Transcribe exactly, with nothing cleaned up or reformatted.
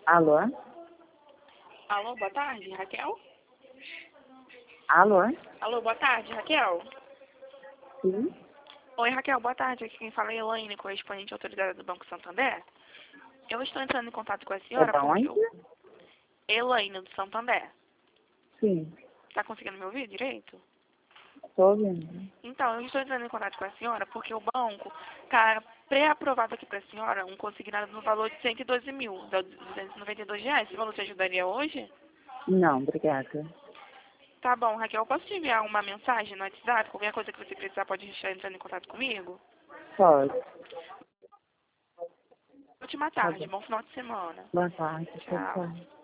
Alô? Alô, boa tarde, Raquel? Alô? Alô, boa tarde, Raquel? Sim? Oi, Raquel, boa tarde. Aqui quem fala é Elaine, correspondente autorizada do Banco Santander. Eu estou entrando em contato com a É senhora da porque onde? eu... Elaine, do Santander. Sim, Está conseguindo me ouvir direito? estou ouvindo. Então, eu estou entrando em contato com a senhora porque o banco está pré-aprovado aqui para a senhora um consignado no valor de cento e doze mil, dá duzentos e noventa e dois reais. Esse valor te ajudaria hoje? Não, obrigada. Tá bom, Raquel, eu posso te enviar uma mensagem no WhatsApp? Qualquer coisa que você precisar pode estar entrando em contato comigo? Pode. Última Tá tarde, bom. bom final de semana. Boa tarde. Tchau, Tchau. tchau.